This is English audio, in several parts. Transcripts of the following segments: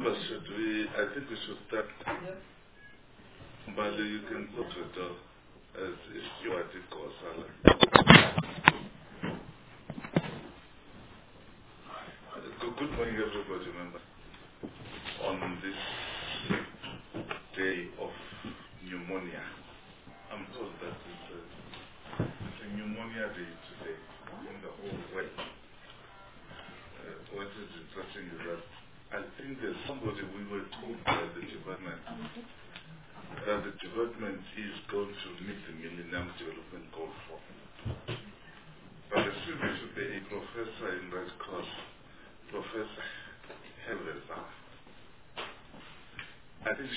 But I think we should start. But you can go to the door as if you are the Kosala. Good morning, everybody, members. On this day of pneumonia, I'm told that it's a pneumonia day today in the whole world. What is interesting is that I think there's somebody we were told by the department that the development is going to meet the Millennium Development Goal 4. But there seems to be a professor in Red Cross, Professor Helveza. I think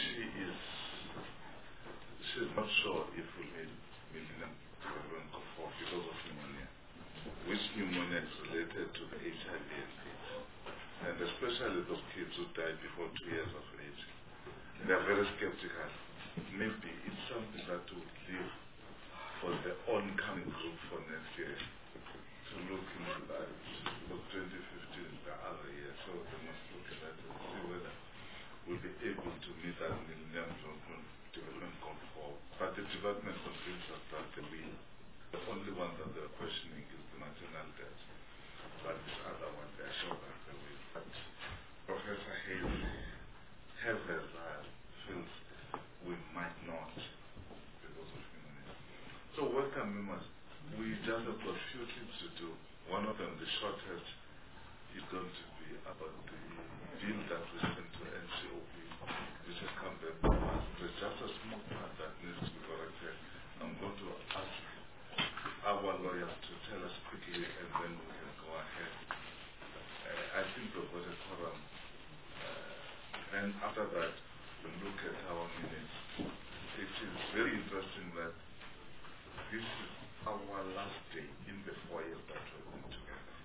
she's not sure if we'll meet Millennium Development Goal 4 because of pneumonia, which pneumonia is related to the HIV and AIDS, and especially those kids who died before 2 years of age. They are very skeptical. Maybe it's something that will leave for the oncoming group for next year to look into that. For 2015 is the other year, so they must look at that and see whether we'll be able to meet that Millennium Development Goal 4. But the development convinces us that they will. The only one that they're questioning is the maternal death. But this other one, they're sure that they will. But Professor Helveza feels we might not because of pneumonia. So welcome, members. We just have got a few things to do. One of them, the shortest, is going to be about the bill that we sent to NCOP, which has come back to us. There's just a small part that needs to be corrected. I'm going to ask our lawyers to tell us quickly, and then we can go ahead. I think we've got a quorum. And after that, we'll look at our minutes. It is very interesting that this is our last day in the 4 years that we've been together.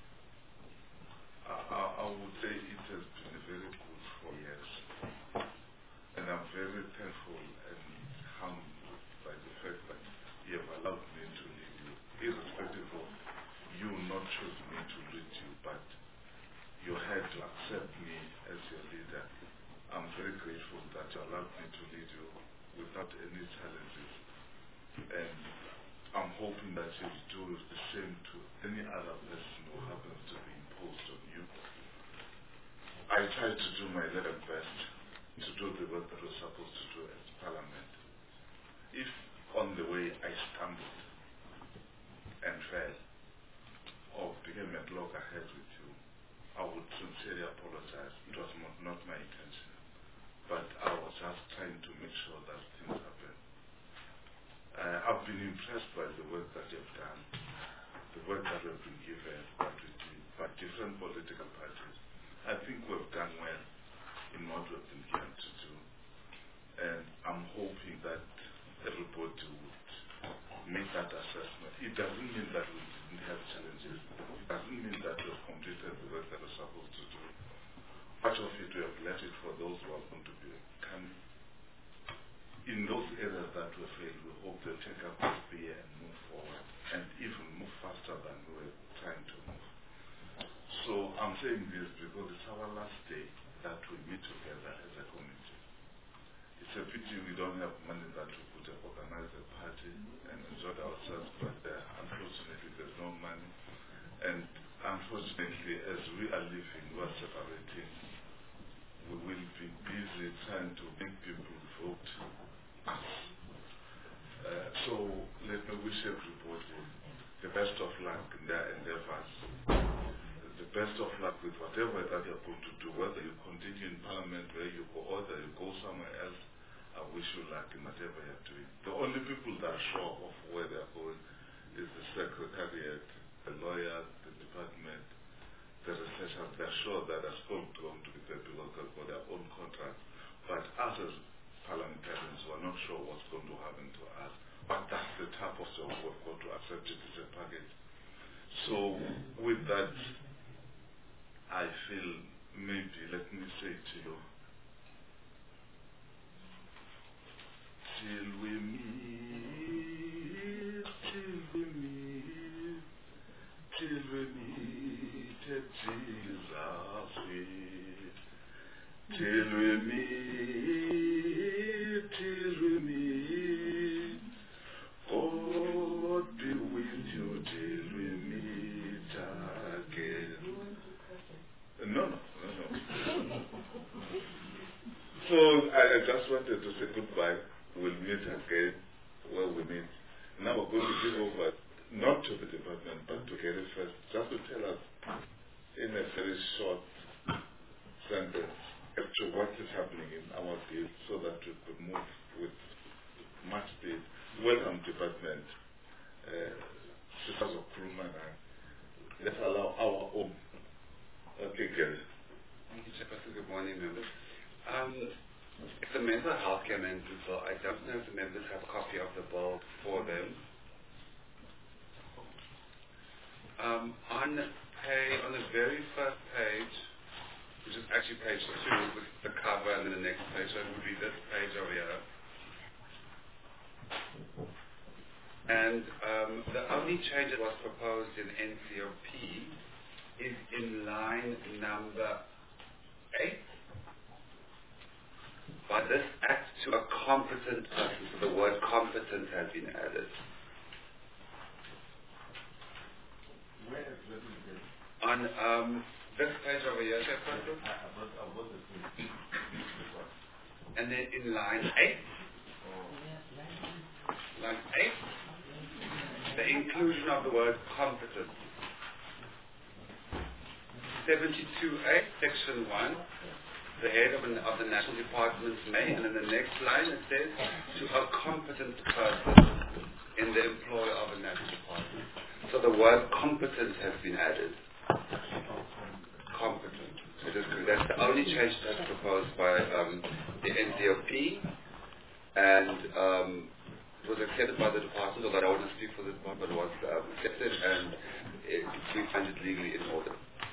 I would say it has been a very good 4 years. And I'm very thankful and humbled by the fact that you have allowed me to lead you, irrespective of you not choosing me to lead you, but you had to accept me as your leader. I'm very grateful that you allowed me to lead you without any challenges. And I'm hoping that you'll do the same to any other person who happens to be imposed on you. I tried to do my level best to do the work that I was supposed to do as Parliament. If on the way I stumbled and fell or became a loggerhead with you, I would sincerely apologize. It was not my intention. But I was just trying to make sure that things happen. I've been impressed by the work that you've done, the work that we've been given by different political parties. I think we've done well in what we've been given to do. And I'm hoping that everybody would make that assessment. It doesn't mean that we didn't have challenges. It doesn't mean that we've completed the work that we're supposed to do. Much of it we have left it for those who are going to be coming. In those areas that we failed, we hope they'll take up the spear and move forward, and even move faster than we were trying to move. So I'm saying this because it's our last day that we meet together as a community. It's a pity we don't have money that we could have organized a party and enjoyed ourselves, but unfortunately there's no money. And unfortunately, as we are living, we are separating. We will be busy trying to make people vote us. So let me wish everybody the best of luck in their endeavors. The best of luck with whatever that you're going to do, whether you continue in Parliament, where you go, or whether you go somewhere else. I wish you luck in whatever you're doing. The only people that are sure of where they're going is the Secretariat, the lawyers, the department, the researchers. They're sure that they're still going to be there because they've got their own contracts. But us as parliamentarians, we're not sure what's going to happen to us. But that's the type of job we've got to accept it as a package. So with that, I feel maybe, let me say to you, till we meet, till we meet, till we meet at Jesus' feet, till we meet, God be with you till we meet again. No. So I just wanted to say goodbye. We'll meet again where we meet. Now we're going to give over, not to the department, but to Gary first, just to tell us in a very short sentence as to what is happening in our field so that we could move with much speed. Welcome, department. Sisters of Kuruma, let's allow our own. Okay, Gary. Thank you, Chairperson. Good morning, members. It's a mental health care management bill. I don't know if the members have a copy of the bill for them. On the very first page, which is actually page 2 with the cover, and then the next page, so it would be this page over here. And the only change that was proposed in NCOP is in line number 8. By this act to a competent person, so the word competent has been added. Where is this? On this page over here, Chairperson. And then in line 8. Line 8. The inclusion of the word competent. 72A, section 1. The head of the National Departments may, and in the next line it says, to a competent person in the employ of a National Department. So the word competent has been added. Competent. So that's the only change that's proposed by the NCOP, and it was accepted by the department, although I don't want to speak for the department, but it was accepted, and we find it legally in order.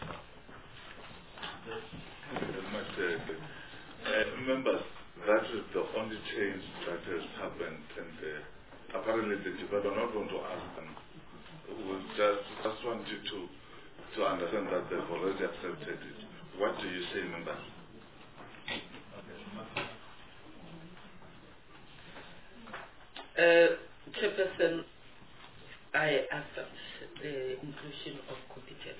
Members, that is the only change that has happened, and apparently the department are not going to ask them. We just want you to understand that they've already accepted it. What do you say, members? Chairperson, I accept the inclusion of competence.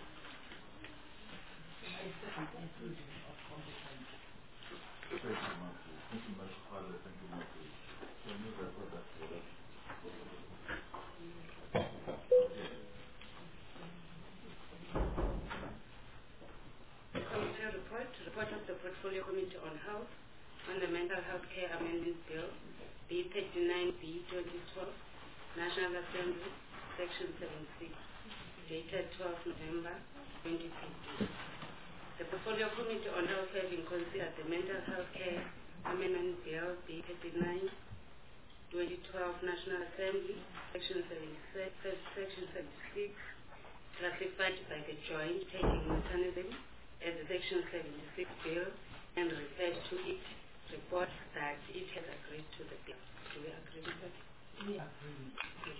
Report of the Portfolio Committee on Health on the Mental Health Care Amendment Bill, B39B 2012, National Assembly, Section 76, dated 12 November 2015. The Portfolio Committee on Health having considered the Mental Health Care Amendment Bill, B39 2012, National Assembly, Section 76, classified by the Joint Taking Mechanism as a Section 76 bill, and referred to it, report that it has agreed to the bill. Do we agree with that? We agree.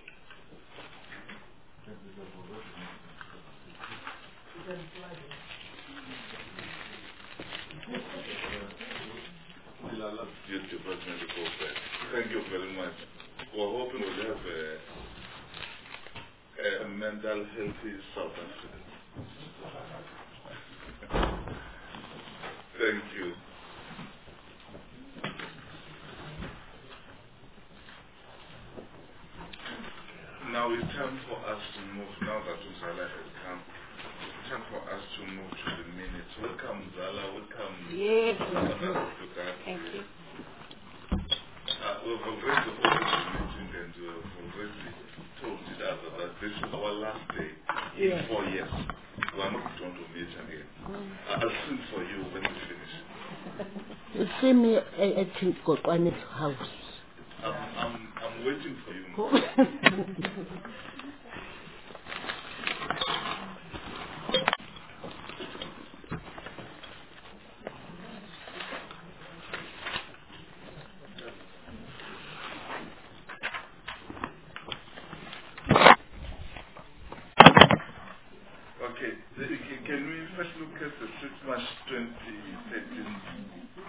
We'll allow you to personally go back. Thank you very much. We're hoping we'll have a mental healthy South Africa. Thank you. Now it's time for us to move, now that Uzala has come, it's time for us to move to the minutes. Welcome, Uzala. Welcome. Yes. Thank you. We've already opened the meeting, and we've already told each other that this is our last day in 4 years. We are not going to meet again. I'll sing for you when we finish. You see me at Kokwane's house. I'm waiting for you. Okay, can we first look at the 6 March 2013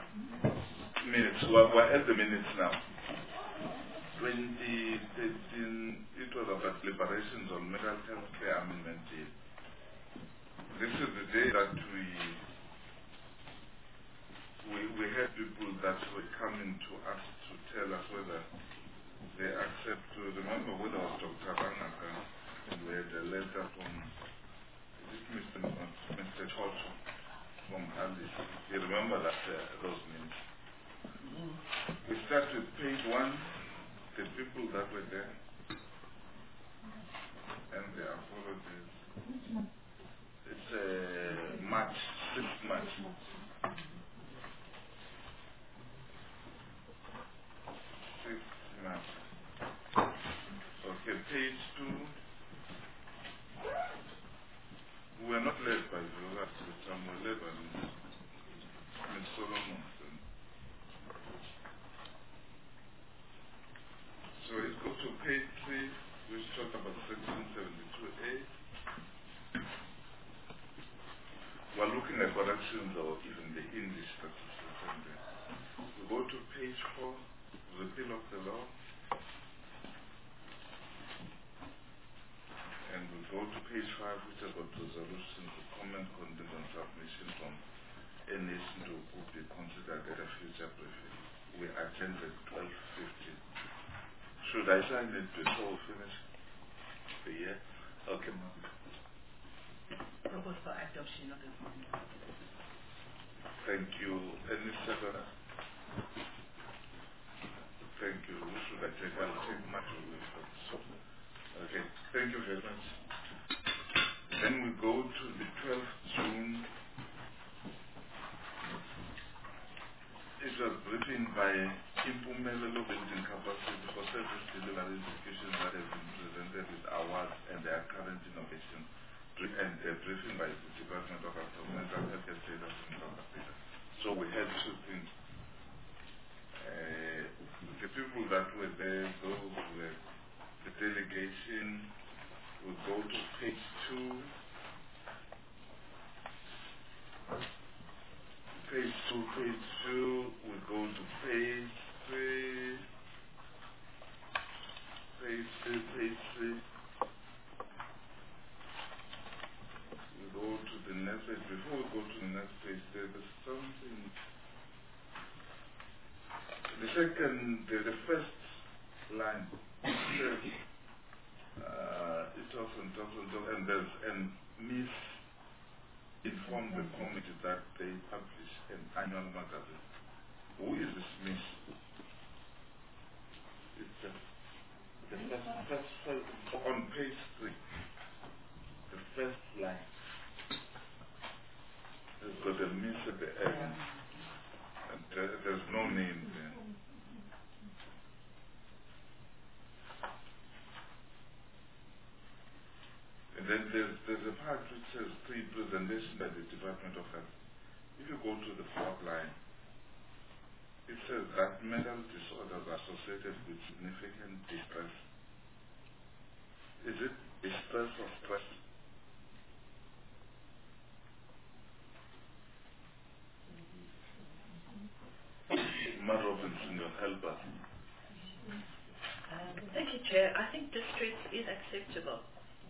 minutes. We're at the minutes now. 2013, it was about deliberations on mental health care amendment. This is the day that we had people that were coming to us to tell us whether they accept to remember whether it was Dr. Rangaka, and we had a letter from Mr. Toto from Alice. You remember that those names? We start with page 1, the people that were there, and their apologies. It's March, 6th March. 6th March. Okay, page 2. We were not led by Viola, but some were led by Ms. Solomon. So let's go to page 3, which talks about section 72A. We're looking at corrections or even the English that is written there. We go to page 4, repeal of the law. And we go to page 5, which is about resolution to comment content on submission from NS to could be considered at a future briefing. We attended 12:50. Should I sign it before we finish the year? Okay. Propose for adoption of the Thank you. Any second? Thank you. Who should I take? I'll take much away from this. Okay. Thank you very much. Then we go to the 12th June. It was written by Impumelelo Building Capacity for Service Delivery Institutions that have been presented with awards and their current innovation, and briefing by the Department of Mental Health and Status in South Africa. So we had two things. The people that were there, those were the delegation, will go to page 2. Page 2, we go to page 3. Page 3. We go to the next page. Before we go to the next page, there's something. The first line says, it talks and there's inform the committee that they publish an annual magazine. Who is this Miss? It's the first on page 3. The first line. It's got a Miss at the end. And there's no name there. And then there's a part which says pre-presentation by the Department of Health. If you go to the 4th line, it says that mental disorders are associated with significant distress. Is it distress or stress? Matt Robinson, your helper. Thank you, Chair. I think distress is acceptable.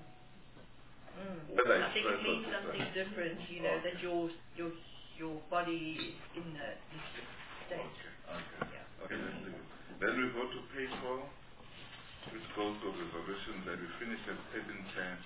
I think it means something different, you know, that your body is in a distress state. Okay. Yeah. Okay, let's leave it. Then we go to page 4, which goes to resolution that we finish at 13:10.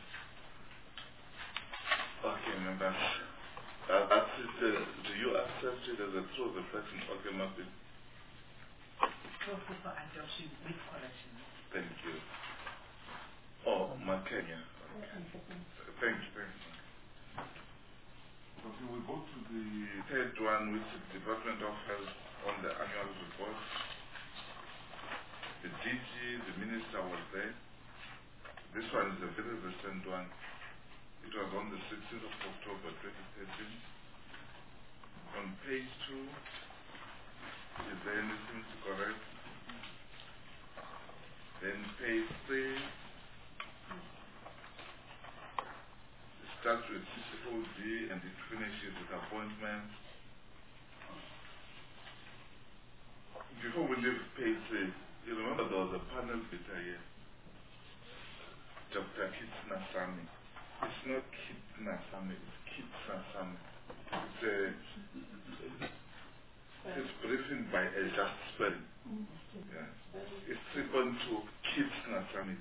Okay, members. That's it. Do you accept it as a true reflection? Okay, Martin. Propose for adoption with corrections. Thank you. Oh, Makenya. Okay. Thank you. Okay, we go to the 3rd one, which is Department of Health on the annual report. The DG, the minister was there. This one is a very recent one. It was on the 16th of October 2013. On page 2, is there anything to correct? Then page 3, starts with CCOD and it finishes with appointments. leave page, you remember there was a panel beta here, Dr. Kitsnasamy. It's not Kitsnasamy, it's Kitsnasamy. It's briefing by a just spelling. Yeah. It's 3.2 Kitsnasamy,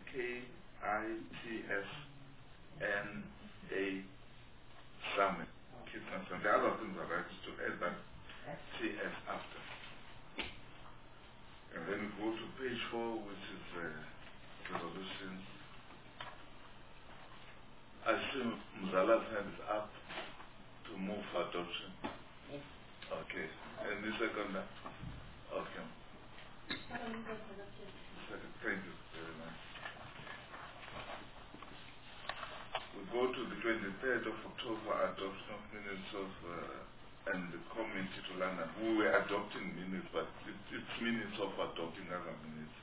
Kitsna Samy. Kitsnasamy. The other things are right to add that TS after. And then we go to page 4, which is resolution. I assume Mzala's hand is up to move for adoption. Okay. And the second, okay. Second, thank you very much. We go to the 23rd of October adoption of minutes of and the committee to London. We were adopting minutes, but it's minutes of adopting other minutes.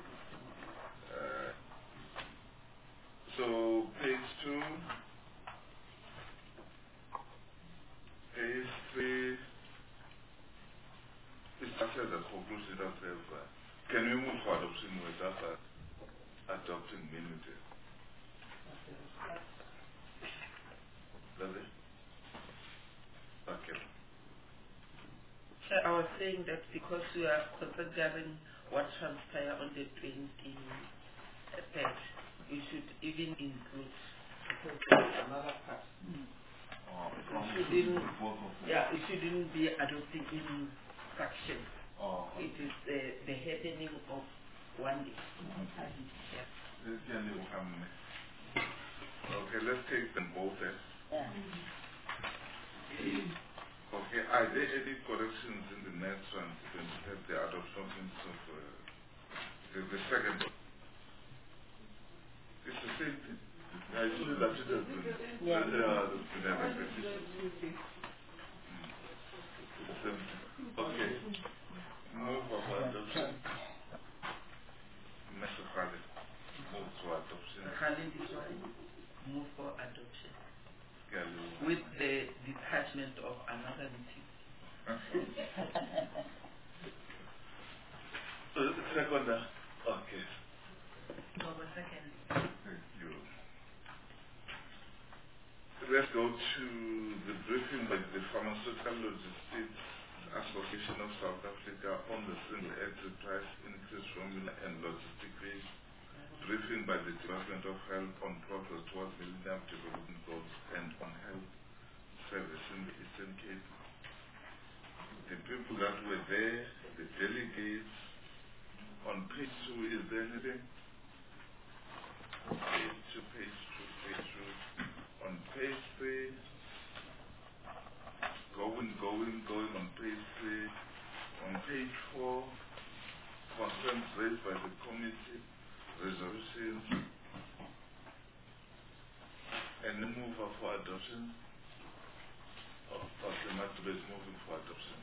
So page 2, page 3. It's after the conclusion of can we move for adoption without adopting minutes? Does it? Okay. So I was saying that because we are considering what transpired on the 23rd, we should even include another part. It shouldn't be adopted in fraction. It is the happening of one day. Okay, let's take them both then. Okay, are there any corrections in the next one when you have the adoption of the second one? It's the same thing. I told you that it has been okay. Move for adoption. Mr. Khalid, move for adoption. Khalid is right. Move for adoption. With the detachment of another meeting. Second, okay. Second. Thank you. Let's go to the briefing by the Pharmaceutical Logistics Association of South Africa on the single entry price increase formula and logistic fees. Briefing by the Department of Health on progress towards Millennium Development Goals and on health service in the Eastern Cape. The people that were there, the delegates. On page 2, is there anything? Page 2. On page 3, going on page 3. On page 4, concerns raised by the committee, resolutions, and the mover for adoption. The matter is moving for adoption.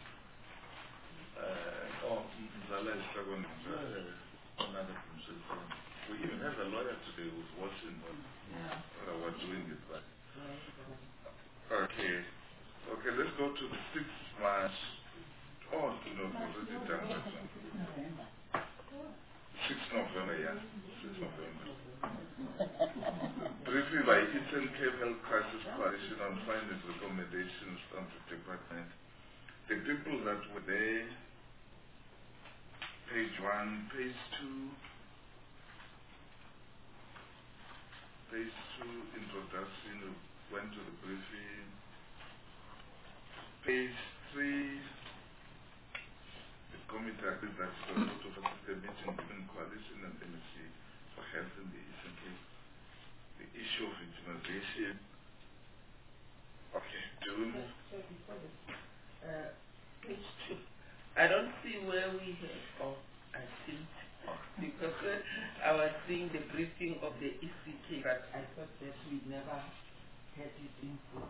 Mzala is struggling. Another consultant. We even have a lawyer today who's watching what we're doing it by. Okay. Okay, let's go to the 6th March. Oh, no, we've already done that one. 6th November, yeah. 6th November. Briefly by Eastern Cape Health Crisis Coalition on findings, recommendations from the department. The people that were there, page 1, page 2, introduction, went to the briefing. Page 3, the committee agreed that it was to facilitate a meeting between coalition and MSC for health in the Eastern Cape. The issue of victimization. Okay, do we move? Page 2. I don't see where we have, I think, because I was seeing the briefing of the ECK, but I thought that we never had it in full.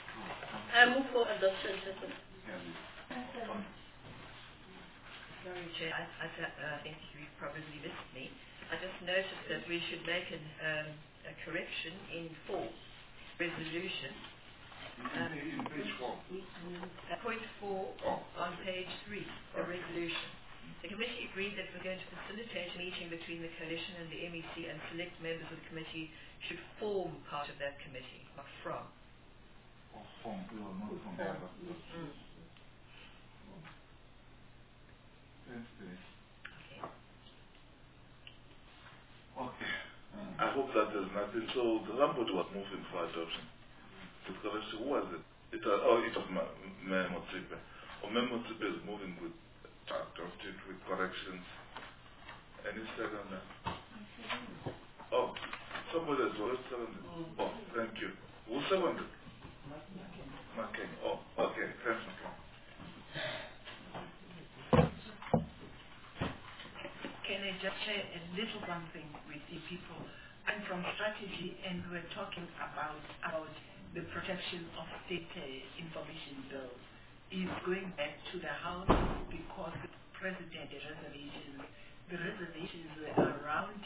I move for adoption. Chair, I think you probably missed me. I just noticed that we should make a correction in 4, resolution. In page 4. Point 4 on page 3, the resolution. The committee agreed that we're going to facilitate a meeting between the coalition and the MEC, and select members of the committee should form part of that committee, not from. Or from, not from the other. Okay. I hope that there's nothing. So the somebody was moving for adoption. The correction, who was it? It was Mayor Motsipe. Or Mayor Motsipe is moving with adopted with corrections. Any second on that? Oh, somebody has already seconded. Oh, thank you. Who seconded? McCain. Oh, okay. Thanks, McCain. Can I just share a little one thing with you people? I'm from strategy, and we're talking about the protection of state information bill. Is going back to the House because the President the reservations were around.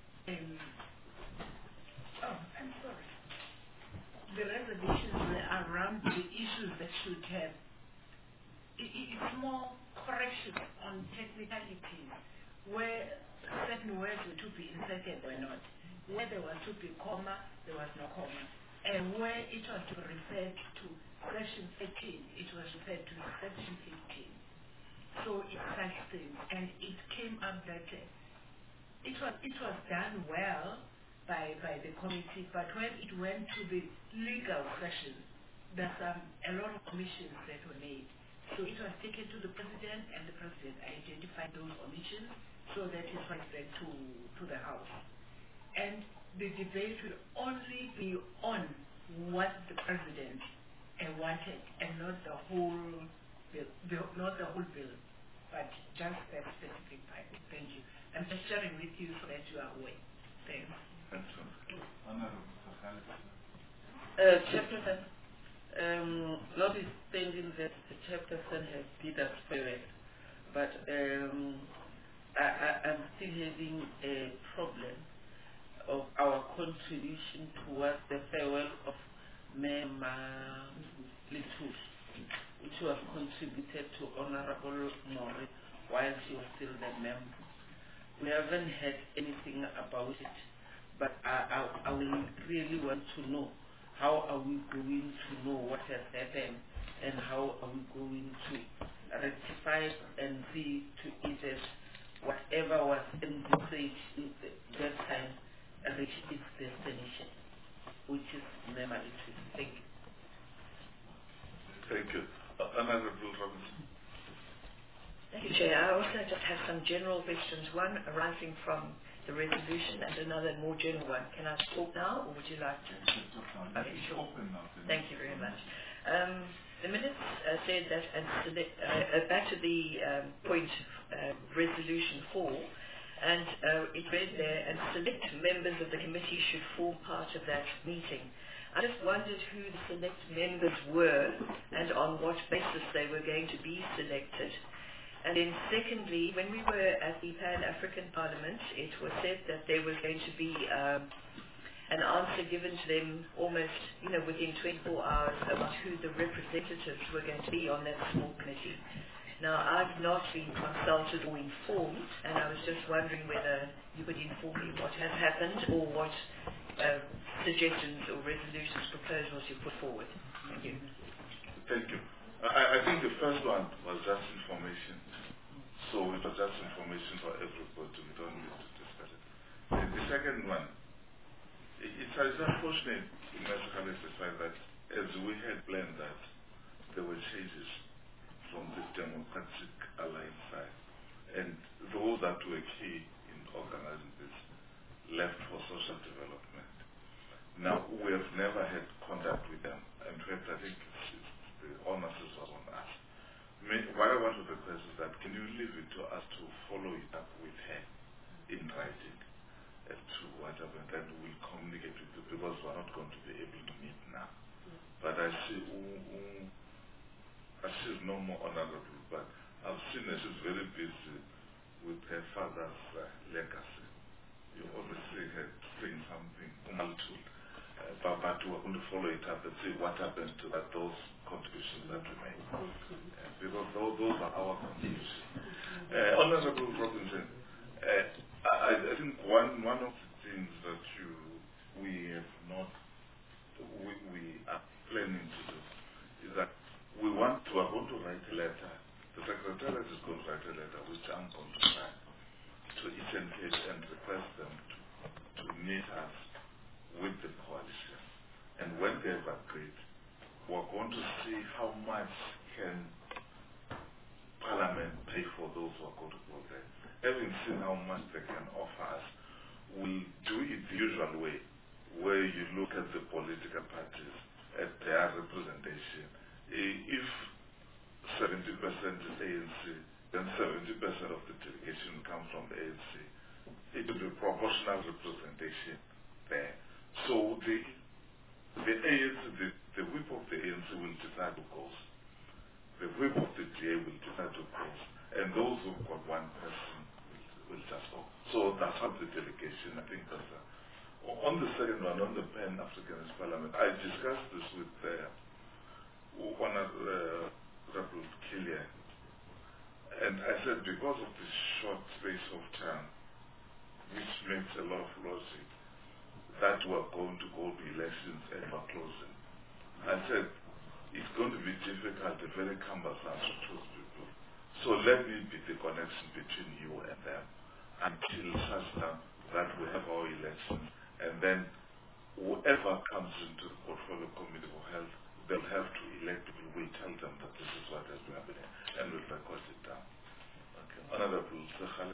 I'm sorry. The reservations were around the issues that should have. It's more corrections on technicalities, where certain words were to be inserted or not, where there was to be comma, there was no comma, and where it was to refer to section 13, it was referred to section 15. So it's such things, and it came up that it was done well by the committee, but when it went to the legal sessions, there's a lot of omissions that were made. So it was taken to the President, and the President identified those omissions so that it went back to the House. And the debate will only be on what the President wanted, and not the whole bill, but just that specific part. Thank you. I'm just sharing with you so that you are aware. Thanks. Chairperson, notwithstanding that the chairperson has did us fair, but I'm still having a problem of our contribution towards the farewell of Mayor Litus, which was contributed to Honorable Mori while she was still the member. We haven't heard anything about it, but I will really want to know how are we going to know what has happened, and how are we going to rectify and see to it that whatever was envisaged that time reach its destination, which is memory. Thank you. Thank you. Honorable Robinson. Thank you, Chair. I also just have some general questions, one arising from the resolution and another more general one. Can I talk now, or would you like to? Okay, sure. Thank you very much. The minutes said that, and back to the point, resolution 4, and it read there, and select members of the committee should form part of that meeting. I just wondered who the select members were and on what basis they were going to be selected. And then secondly, when we were at the Pan-African Parliament, it was said that there was going to be an answer given to them almost, within 24 hours about who the representatives were going to be on that small committee. Now, I've not been consulted or informed, and I was just wondering whether you could inform me what has happened or what suggestions or resolutions, proposals you put forward. Thank you. Thank you. I think the first one was just information. So it was just information for everybody. We don't need to discuss it. The second one, it's unfortunate in Mexico that as we had planned that there were changes from the Democratic Alliance side, and those that were key in organizing this left for social development. Now, we have never had contact with them. In fact, I think the onus is on us. What I want to request is that can you leave it to us to follow it up with her in writing as to what happened, and we'll communicate with you, because we're not going to be able to meet now. But I see she's no more honorable, but I've seen her, she's very busy with her father's legacy. You obviously had seen something multiple, but we're going to follow it up and see what happened to those contributions that we made. Because those are our contributions. Honorable Robinson, I think one of the things that we are planning to do is that we are going to write a letter. The Secretariat is going to write a letter which I'm going to sign to each and request them to meet us with the coalition. And when they've agreed, we're going to see how much can Parliament pay for those who are going to go there. Having seen how much they can offer us, we'll do it the usual way, where you look at the political parties, at their representation. If 70% is ANC, then 70% of the delegation comes from the ANC. It will be proportional representation there. So the ANC, the whip of the ANC will decide who goes. The whip of the DA will decide who goes. And those who've got one person will just go. So that's how the delegation, I think that's on the second one, on the Pan-Africanist Parliament, I discussed this with Honorable Killian. And I said, because of the short space of time, which makes a lot of logic, that we're going to go to elections and we're closing. I said, it's going to be difficult, very cumbersome to choose people. So let me be the connection between you and them until such time that we have our elections. And then whoever comes into the portfolio committee for health, they'll have to elect people. We'll tell them that this is what has been happening and we'll record it down. Okay. Honorable Khalid.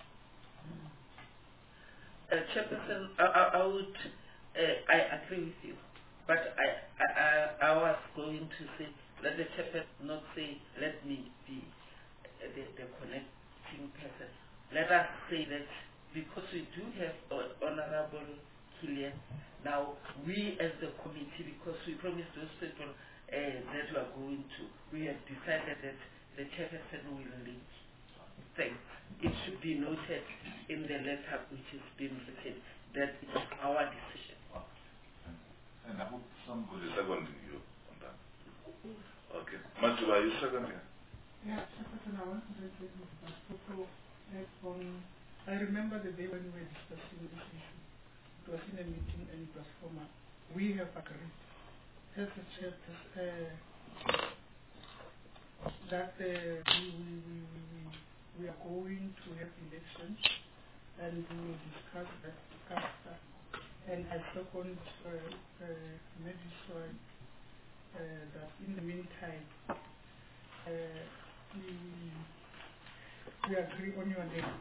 Chairperson, I would, I agree with you, but I was going to say, let the chairperson not say, let me be the connecting person. Let us say that because we do have Honorable Killian, now we as the committee, because we promised those people that we are going to, we have decided that the chairperson will link things. It should be noted in the letter which has been written that it's our decision. And I hope somebody is seconding you on that. Okay. Matuba, are you seconding? Yeah, Chairperson, I want to raise this also I remember the day when we were discussing this issue. It was in a meeting and it was formal. We have agreed as a chairperson that we are going to have elections and we will discuss that after. And I second Mediswan that in the meantime we agree on your name.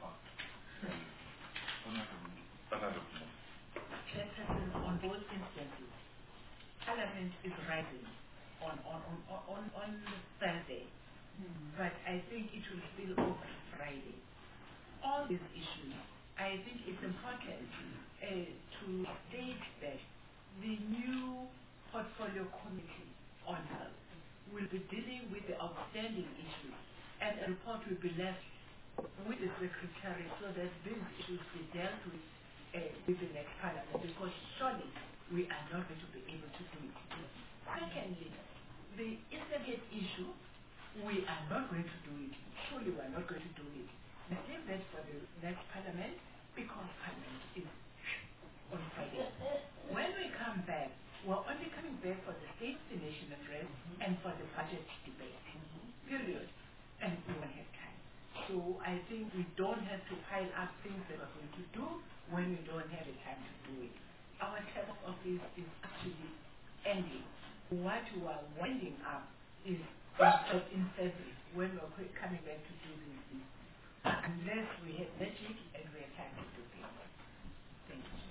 Chairperson, on both instances, Parliament is rising on Thursday, but I think it will spill over Friday. All these issues, I think it's important to state that the new portfolio committee on health will be dealing with the outstanding issues, and a report will be left with the secretary so that these issues be dealt with the next Parliament, because surely we are not going to be able to do it. Secondly, the Eastern issue, we are not going to do it. Surely we are not going to do it. The same that for the next Parliament, because Parliament is on Friday. When we come back, we're only coming back for the State of the Nation address and for the budget debate. Period. And we won't have time. So I think we don't have to pile up things that we're going to do when we don't have the time to do it. Our term of office is actually ending. What we are winding up is in February when we're coming back to do these things. Unless we have magic and we have time to do things. Thank you.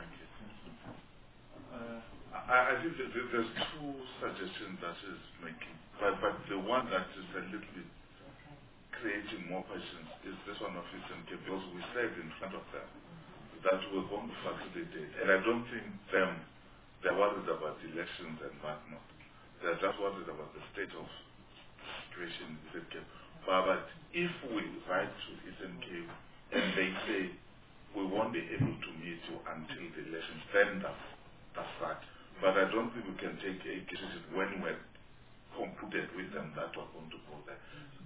I think that there's two suggestions that is making, but the one that is a little bit creating more questions is this one of Eastern Cape, because we said in front of them that we're going to facilitate, and I don't think they're worried about elections and whatnot. They're just worried about the state of situation in Eastern Cape. But if we write to Eastern Cape and they say we won't be able to meet you until the elections, then that's that. But I don't think we can take a decision when we're concluded with them that we're going to go there.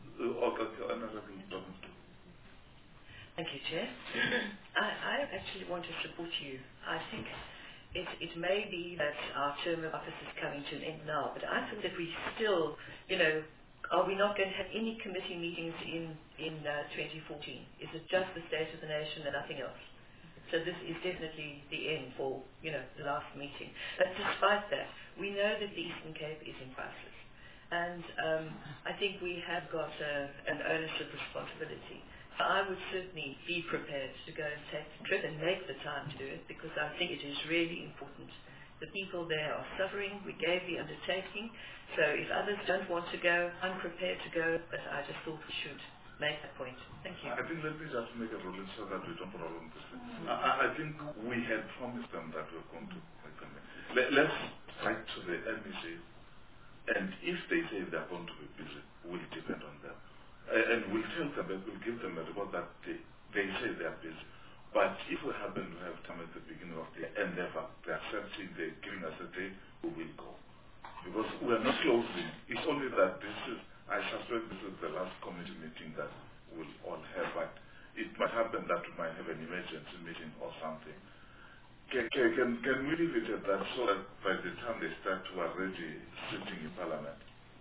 Thank you, Chair. I actually want to support you. I think it may be that our term of office is coming to an end now, but I think that we still, are we not going to have any committee meetings in 2014? Is it just the State of the Nation and nothing else? So this is definitely the end for, the last meeting. But despite that, we know that the Eastern Cape is in crisis. And I think we have got an ownership responsibility. So I would certainly be prepared to go and take the trip and make the time to do it, because I think it is really important. The people there are suffering. We gave the undertaking. So if others don't want to go, I'm prepared to go, but I just thought we should make that point. Thank you. I think let me just make a ruling so that we don't prolong this. I think we had promised them that we're going to make them. Let's write to the MEC, and if they say they're going to be busy, we'll depend on them. And we'll tell them, we'll give them a report that they say they're busy. But if we happen to have time at the beginning of the year and they're accepting, they're giving us a date, we will go. Because we're not closing. It's only that I suspect this is the last committee meeting that we'll all have. But it might happen that we might have an emergency meeting or something. Can we leave it at that so that by the time they start, we're already sitting in Parliament?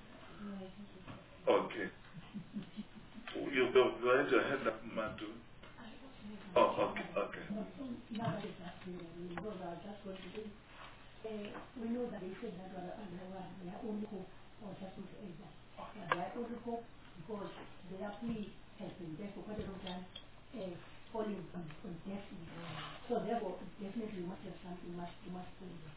Okay. You go ahead, your hand up, Matu. Oh, okay. We know that they said that they are only hope or just to end that. They are only hope because they are free has been there for quite a long time, falling on death. So therefore, definitely must have something must do there.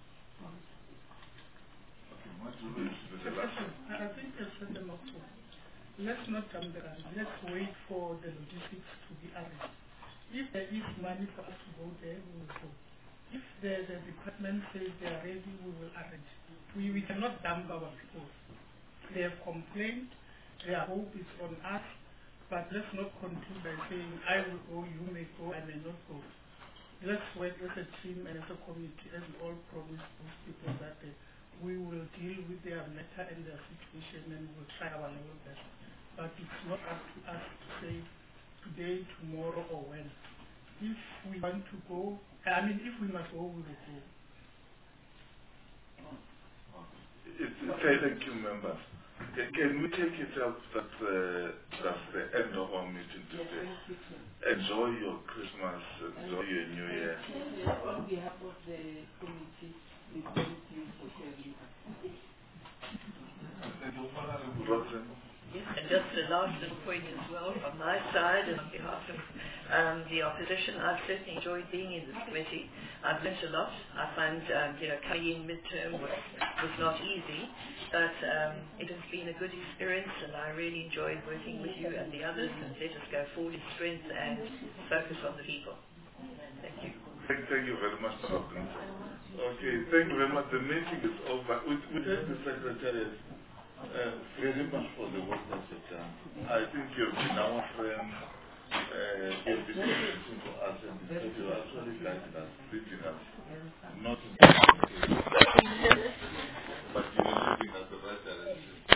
I think it's in the motto. Let's not jump the gun. Let's wait for the logistics to be arranged. If there is money for us to go there, we will go. If the department says they are ready, we will arrange. We cannot dump our people. They have complained. Their hope is on us. But let's not conclude by saying, I will go, you may go, I may not go. Let's work as a team and as a committee, as we all promise those people that we will deal with their matter and their situation, and we will try our level best. But it's not up to us to say today, tomorrow, or when. If we want to go, if we must go, we will go. Thank you, members. Can we take it up that that's the end of our meeting today? Enjoy your Christmas, enjoy your New Year. On behalf of the committee, we thank you for sharing. Yes, and just a last little point as well from my side and on behalf of the opposition. I've certainly enjoyed being in this committee. I've learned a lot. I find coming in midterm was not easy, but it has been a good experience, and I really enjoyed working with you and the others, and let us go forward in strength and focus on the people. Thank you. Thank you very much, Dr. Okay, thank you very much. The meeting is over. We thank the Secretariat very much for the work that you've done. I think you've been our friend. You've been listening to us, and you're actually guiding us, leading us, not in the but you're leading us the right direction.